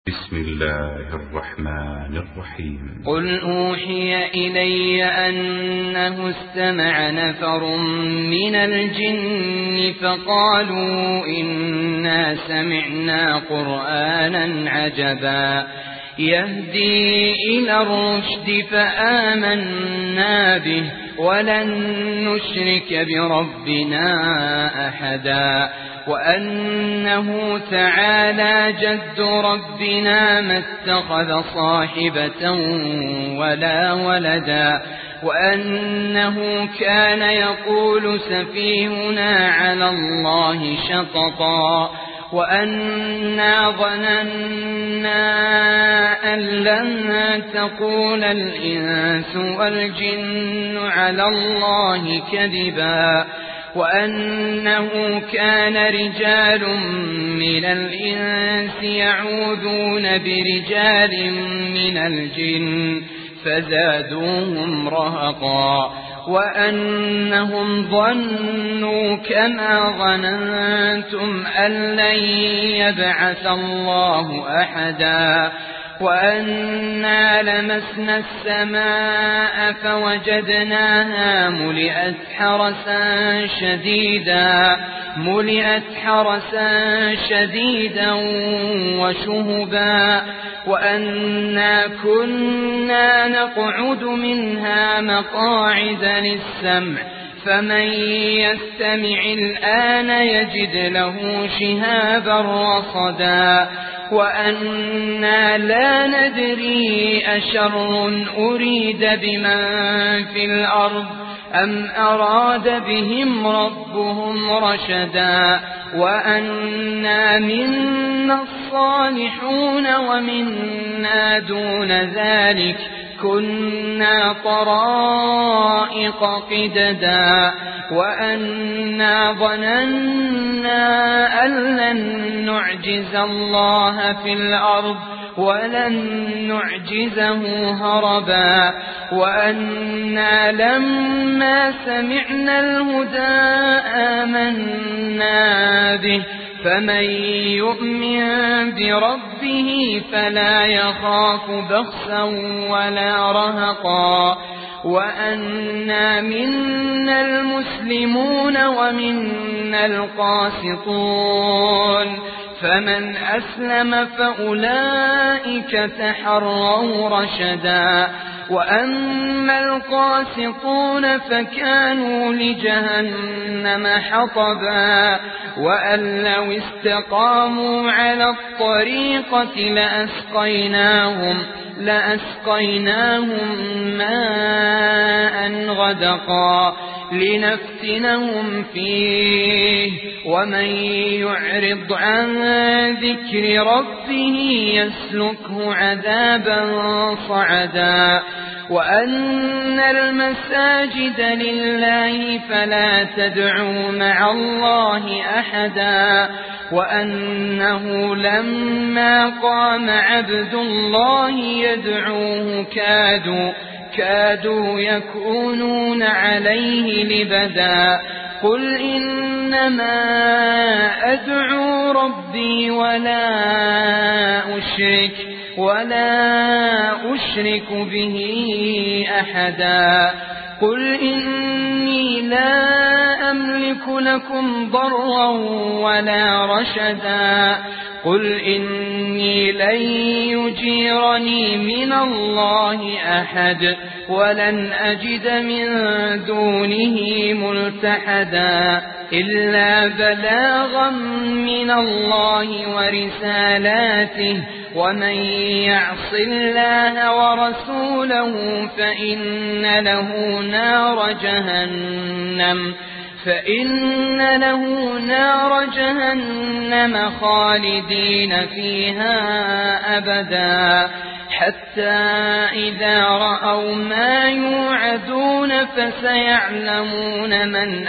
بسم الله الرحمن الرحيم. قل أوحي إلي أنه استمع نفر من الجن فقالوا إنا سمعنا قرآنا عجبا يهدي إلى الرشد فآمنا به ولن نشرك بربنا أحدا وأنه تعالى جد ربنا ما اتخذ صاحبة ولا ولدا وأنه كان يقول سفيهنا على الله شططا وأنا ظننا أن لن تقول الإنس والجن على الله كذبا وأنه كان رجال من الإنس يعوذون برجال من الجن فزادوهم رهقا وأنهم ظنوا كما ظننتم أن لن يبعث الله أحدا وأنا لمسنا السماء فوجدناها ملئت حرسا شديدا وشهبا وأنا كنا نقعد منها مقاعد للسمع فمن يستمع الآن يجد له شهابا رصدا وأنا لا ندري أشر أريد بمن في الأرض أم أراد بهم ربهم رشدا وأنا منا الصالحون ومنا دون ذلك كنا طرائق قددا وأنا ظننا أن لن نعجز الله في الأرض ولن نعجزه هربا وأنا لما سمعنا الهدى آمنا به فمن يؤمن بربه فلا يخاف بخسا ولا رهقا وأنا منا المسلمون ومنا القاسطون فمن أسلم فأولئك تحروا رشدا وأما القاسطون فكانوا لجهنم حطبا وأن لو استقاموا على الطريقة لأسقيناهم ماء غدقا لنفتنهم فيه ومن يعرض عن ذكر ربه يسلكه عذابا صعدا وأن المساجد لله فلا تدعوا مع الله أحدا وأنه لما قام عبد الله يدعوه كادوا يكونون عليه لبدا قل إنما أدعو ربي ولا أشرك به أحدا قل إني لا أملك لكم ضرا ولا رشدا قل إني لن يجيرني من الله أحد ولن أجد من دونه ملتحدا إلا بلاغا من الله ورسالاته ومن يعص الله ورسوله فإن له نار جهنم خالدين فيها أبدا حتى إذا رأوا ما يوعدون فسيعلمون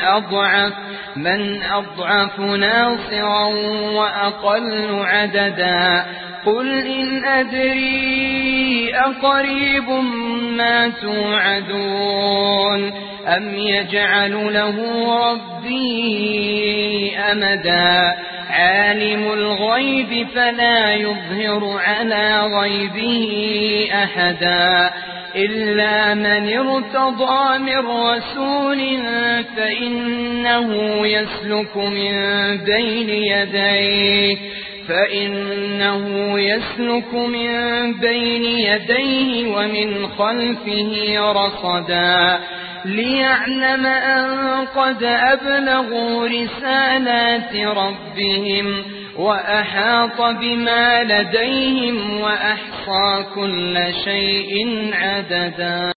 من أضعف ناصرا وأقل عددا قل إن أدري أقريب ما توعدون أم يجعل له ربي أمدا عالم الغيب فلا يظهر على غيبه أحدا إلا من ارتضى من رسول فإنه يسلك من بين يديه ومن خلفه رصدا ليعلم أن قد أبلغوا رسالات ربهم وأحاط بما لديهم وأحصى كل شيء عددا.